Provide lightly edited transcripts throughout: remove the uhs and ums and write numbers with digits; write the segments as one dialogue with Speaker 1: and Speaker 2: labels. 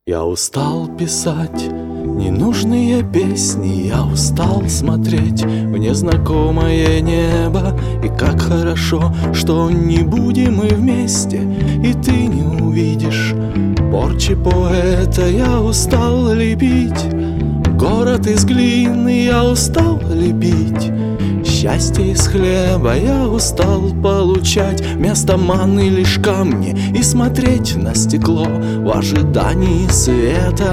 Speaker 1: Я устал писать ненужные песни, я устал смотреть в незнакомое небо. И как хорошо, что не будем мы вместе, и ты не увидишь порчи поэта. Я устал лепить город из глины, я устал лепить счастье из хлеба. Я устал получать вместо манны лишь камни и смотреть на стекло в ожидании света.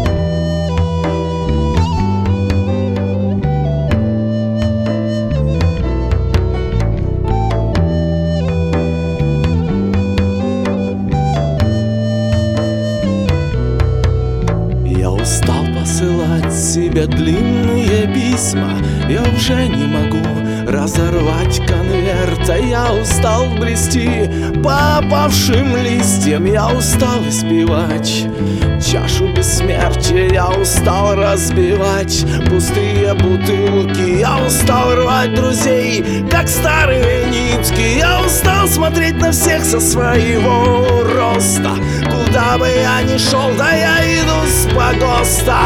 Speaker 1: Я устал посылать себе длинные письма, я уже не могу разорвать конверта. Я устал брести по опавшим листьям, я устал испевать чашу бессмертия. Я устал разбивать пустые бутылки, я устал рвать друзей, как старые нитки. Я устал смотреть на всех со своего роста. Куда бы я ни шел, да я иду с погоста.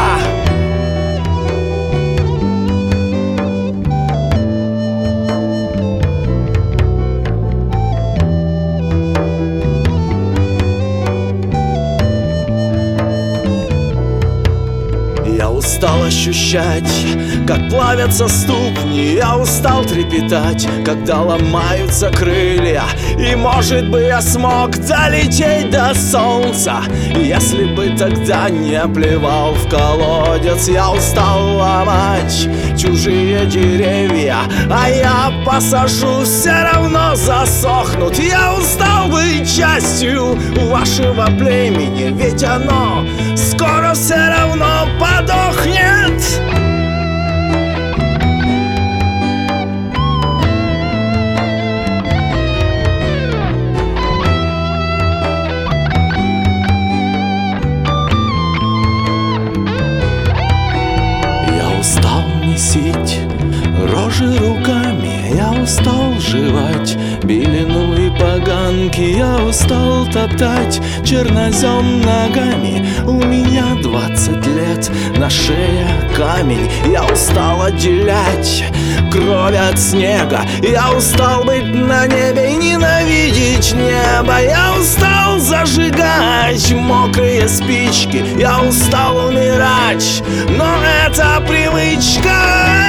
Speaker 1: Я устал ощущать, как плавятся ступни. Я устал трепетать, когда ломаются крылья. И может бы я смог долететь до солнца, если бы тогда не плевал в колодец. Я устал ломать чужие деревья, а я посажу, все равно засохнут. Я устал быть частью вашего племени, ведь оно скоро все равно подохнет. Я устал месить рожи руками, я устал жевать белину и поганки. Я устал топтать чернозем ногами, у меня 20 лет, на шее камень. Я устал отделять кровь от снега, я устал быть на небе и ненавидеть небо. Я устал зажигать мокрые спички, я устал умирать, но это привычка.